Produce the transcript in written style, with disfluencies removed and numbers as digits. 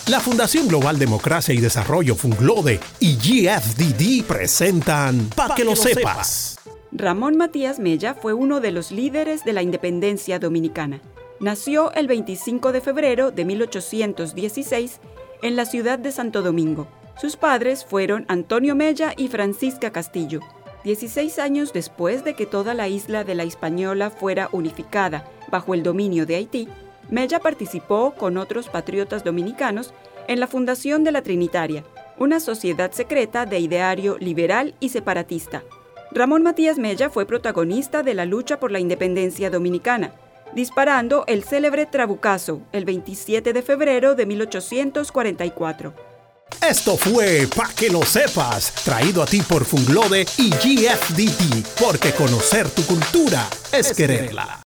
La Fundación Global Democracia y Desarrollo Funglode y GFDD presentan Pa' que lo sepas. Ramón Matías Mella fue uno de los líderes de la independencia dominicana. Nació el 25 de febrero de 1816 en la ciudad de Santo Domingo. Sus padres fueron Antonio Mella y Francisca Castillo. 16 años después de que toda la isla de La Hispaniola fuera unificada bajo el dominio de Haití, Mella participó con otros patriotas dominicanos en la fundación de la Trinitaria, una sociedad secreta de ideario liberal y separatista. Ramón Matías Mella fue protagonista de la lucha por la independencia dominicana, disparando el célebre trabucazo el 27 de febrero de 1844. Esto fue Pa' que lo sepas, traído a ti por Funglode y GFDD, porque conocer tu cultura es quererla.